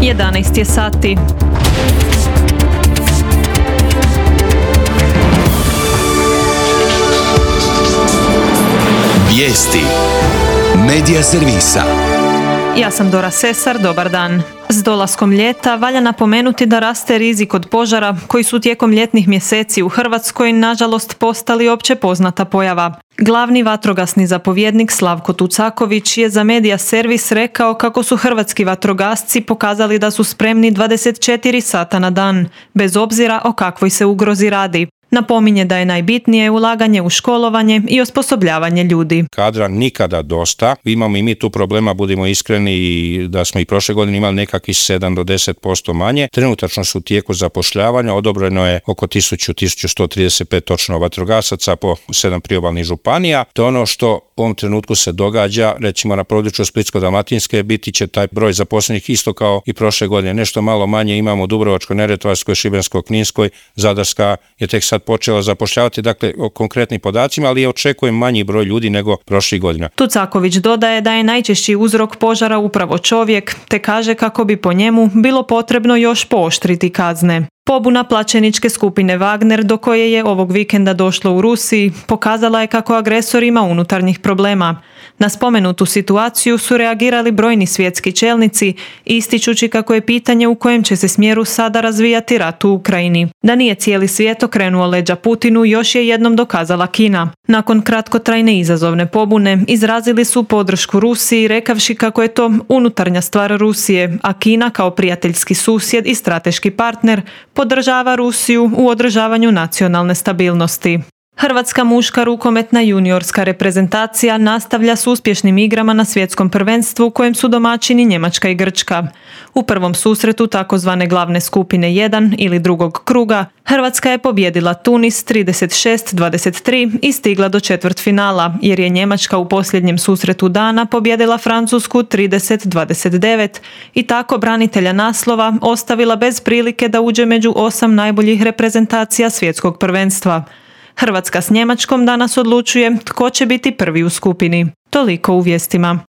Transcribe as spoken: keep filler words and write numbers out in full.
jedanaest je sati. Vijesti Medija servisa. Ja sam Dora Sesar, dobar dan. S dolaskom ljeta valja napomenuti da raste rizik od požara koji su tijekom ljetnih mjeseci u Hrvatskoj nažalost postali opće poznata pojava. Glavni vatrogasni zapovjednik Slavko Tucaković je za Medija servis rekao kako su hrvatski vatrogasci pokazali da su spremni dvadeset četiri sata na dan, bez obzira o kakvoj se ugrozi radi. Napominje da je najbitnije ulaganje u školovanje i osposobljavanje ljudi. Kadra nikada dosta. Imamo i mi tu problema, budimo iskreni, i da smo i prošle godine imali nekakvih sedam do deset posto manje. Trenutačno su u tijeku zapošljavanja, odobreno je oko tisuću do tisuću sto trideset pet točno vatrogasaca po sedam priobalnih županija. To je ono što u ovom trenutku se događa, recimo na području Splitsko-dalmatinske biti će taj broj zaposlenih isto kao i prošle godine. Nešto malo manje imamo u Dubrovačko-neretvanskoj, Šibensko-kninskoj, Zadarska je tek sad počela zapošljavati, dakle o konkretnim podacima, ali je očekujem manji broj ljudi nego prošlih godina. Tucaković dodaje da je najčešći uzrok požara upravo čovjek, te kaže kako bi po njemu bilo potrebno još pooštriti kazne. Pobuna plaćeničke skupine Wagner, do koje je ovog vikenda došlo u Rusiji, pokazala je kako agresor ima unutarnjih problema. Na spomenutu situaciju su reagirali brojni svjetski čelnici, ističući kako je pitanje u kojem će se smjeru sada razvijati rat u Ukrajini. Da nije cijeli svijet okrenuo leđa Putinu još je jednom dokazala Kina. Nakon kratkotrajne izazovne pobune izrazili su podršku Rusiji, rekavši kako je to unutarnja stvar Rusije, a Kina kao prijateljski susjed i strateški partner podržava Rusiju u održavanju nacionalne stabilnosti. Hrvatska muška rukometna juniorska reprezentacija nastavlja s uspješnim igrama na svjetskom prvenstvu kojem su domaćini Njemačka i Grčka. U prvom susretu takozvane glavne skupine jedan ili drugog kruga Hrvatska je pobijedila Tunis trideset šest dvadeset tri i stigla do četvrtfinala, jer je Njemačka u posljednjem susretu dana pobijedila Francusku trideset dvadeset devet i tako branitelja naslova ostavila bez prilike da uđe među osam najboljih reprezentacija svjetskog prvenstva. Hrvatska s Njemačkom danas odlučuje tko će biti prvi u skupini. Toliko u vijestima.